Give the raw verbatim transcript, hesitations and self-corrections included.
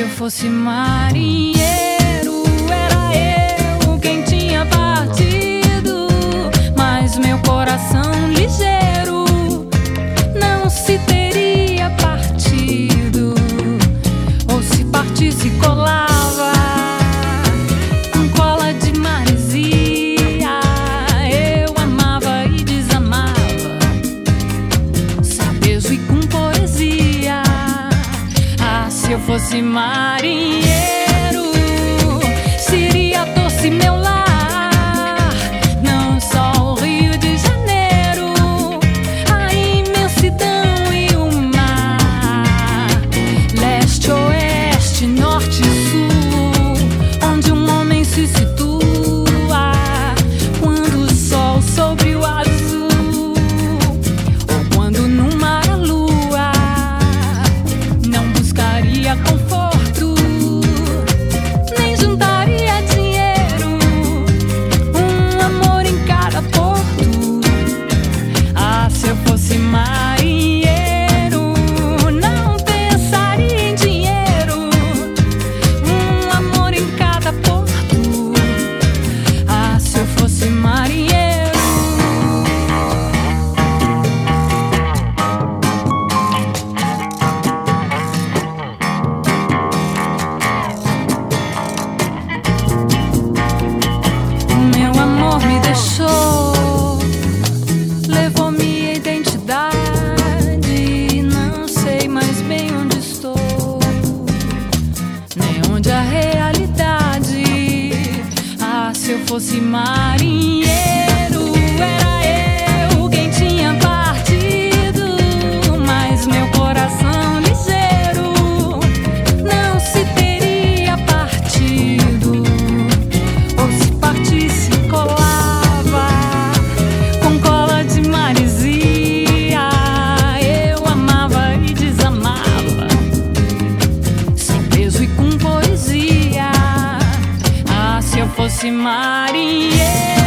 fosse marinheiro, era eu quem tinha partido, mas meu coração ligeiro não se teria partido, ou se partisse colava com cola de maresia. Eu amava e desamava, sem peso e com poesia. Ah, se eu fosse marinheiro, seria doce meu lar, não só o Rio de Janeiro, a imensidão e o mar, leste, oeste, norte e sul, onde um homem se situa quando o sol sobre o azul, ou quando no mar a lua não buscaria conforto, nem juntaria dinheiro, um amor em cada porto. Ah, se eu fosse marinheiro, não pensaria em dinheiro, um amor em cada porto. Ah, se eu fosse marinheiro. Meu amor me deixou, levou minha identidade, não sei mais bem onde estou, nem onde a realidade. Ah, se eu fosse marinheiro, era eu quem tinha partido, mas meu coração ligeiro não se teria partido, ou se partisse colava com cola de maresia. Eu amava e desamava, sem peso e com poesia. Ah, se eu fosse marinheiro,